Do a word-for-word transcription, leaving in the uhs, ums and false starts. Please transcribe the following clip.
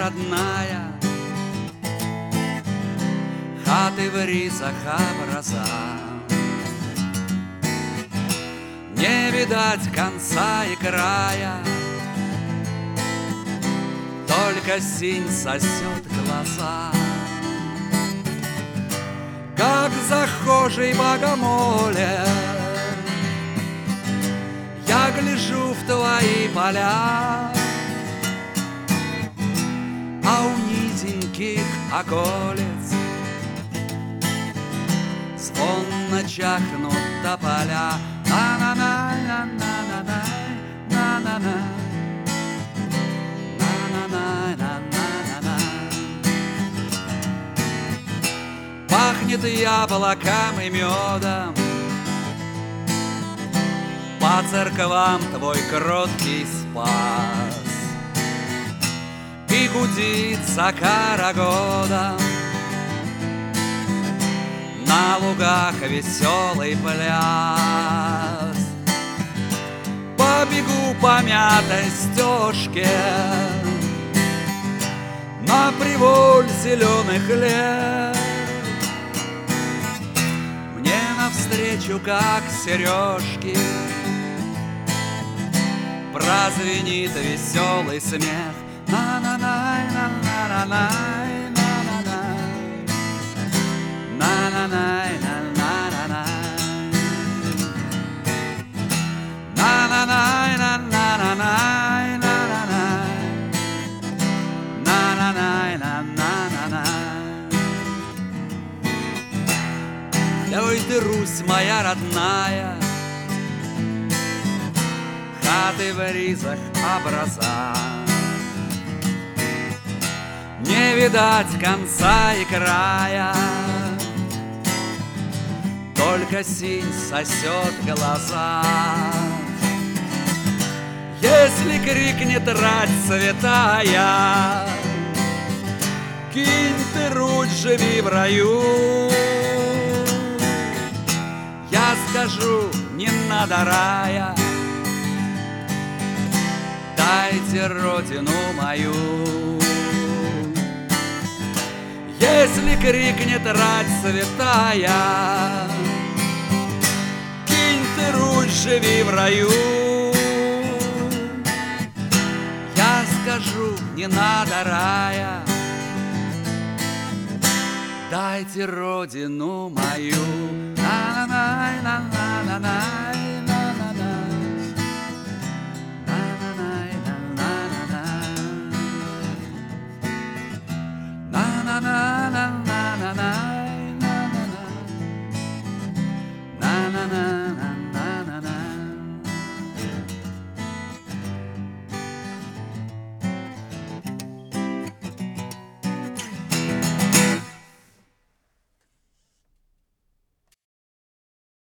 родная, хаты в ризах образа. Не видать конца и края, только синь сосет глаза. Как захожий богомоле, я гляжу в твои поля, а у низеньких околец звонно чахнут тополя. На-на-на-на-на-на-на, на-на-на, на-на-на-на-на-на. Пахнет яблоком и медом, по церквам твой кроткий спас, и гудит за карагодом на лугах веселый пляс. Побегу по мятой стежке на приволь зеленых лет. Мне навстречу, как сережки, прозвенит веселый смех. На-на-най, на-на-на-най, на-на-най, на-на-най, на-на-на-най, на-на-най, на-на-на-най, на-на-най, на-на-най. Ой ты, Русь моя родная, хаты в ризах образа. Не видать конца и края, только синь сосет глаза. Если крикнет рать святая, кинь ты руч, живи в раю, я скажу, не надо рая, дайте родину мою. Если крикнет рать святая, кинь ты руч, живи в раю, я скажу, не надо рая, дайте родину мою. На-на-на-на-на-на.